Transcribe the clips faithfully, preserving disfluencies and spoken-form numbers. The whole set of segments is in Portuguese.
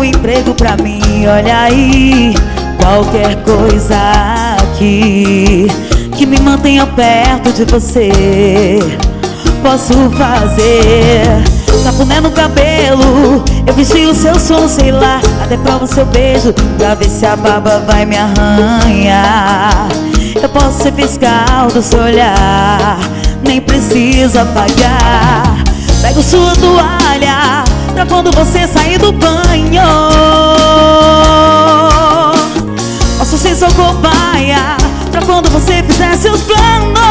emprego pra mim, olha aí. Qualquer coisa aqui que me mantenha perto de você, posso fazer. Cafuné no cabelo, eu vigio o seu som, sei lá. Até provo seu beijo pra ver se a baba vai me arranhar. Eu posso ser fiscal do seu olhar, nem preciso apagar. Pego sua toalha pra quando você sair do banho. Posso ser sua cobaia pra quando você fizer seus planos.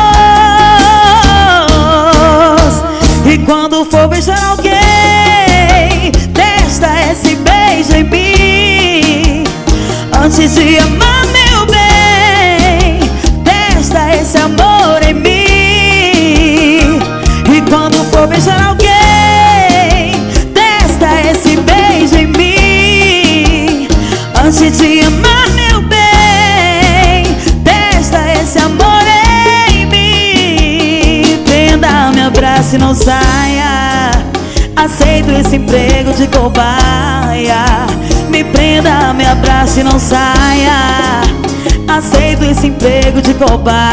E quando for beijar alguém, testa esse beijo em mim. Antes de amar, meu bem, testa esse amor em mim. E quando for beijar alguém, testa esse beijo em mim. Antes de amar, meu bem, testa esse amor em mim. Prenda, me abrace e não saia. Aceito esse emprego de cobaia. Me prenda, me abrace e não saia. Aceito esse emprego de cobaia.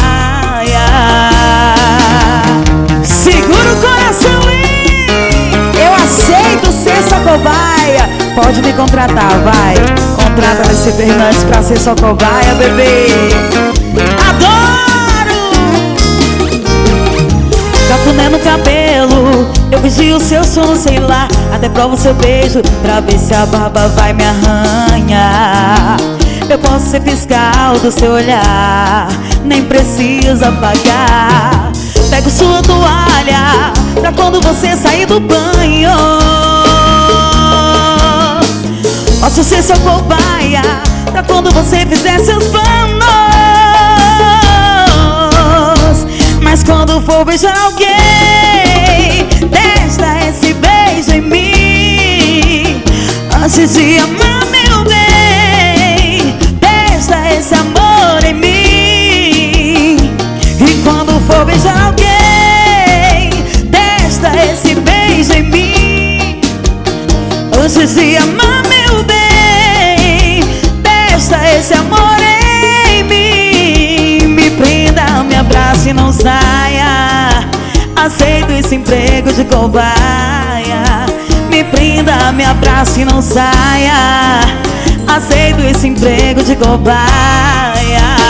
Segura o coração, hein? Eu aceito ser sua cobaia. Pode me contratar, vai. Contrata Alice Fernandes pra ser sua cobaia, bebê. Adoro! Cafuné no cabelo, eu vigio o seu som, sei lá. Até provo seu beijo pra ver se a barba vai me arranhar. Eu posso ser fiscal do seu olhar, nem precisa pagar. Pego sua toalha pra quando você sair do banho. Posso ser seu cobaia pra quando você fizer seus planos. Mas quando for beijar alguém, testa esse beijo em mim. Antes de amar, meu bem, testa esse amor em mim. E quando for beijar alguém, testa esse beijo em mim. Antes de amar, meu bem, testa esse amor em mim. Me prenda, me abrace e não saia. Aceito esse emprego de cobaia. Me prenda, me abrace e não saia. Aceito esse emprego de cobaia.